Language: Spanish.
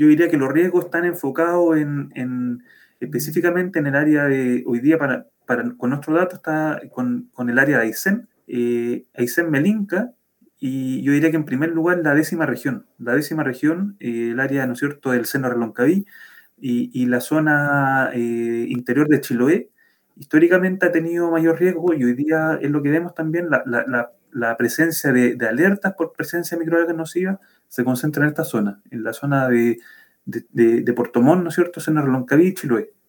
yo diría que los riesgos están enfocados específicamente en el área de, hoy día con nuestro dato está con el área de Aysén, Aysén Melinca, y yo diría que en primer lugar la décima región, el área, ¿no es cierto?, del Seno Reloncaví y la zona interior de Chiloé, históricamente ha tenido mayor riesgo y hoy día es lo que vemos también, la presencia de alertas por presencia de microalgas nocivas se concentra en esta zona, en la zona de Puerto Montt, ¿no es cierto?, Seno Reloncaví y Chiloé.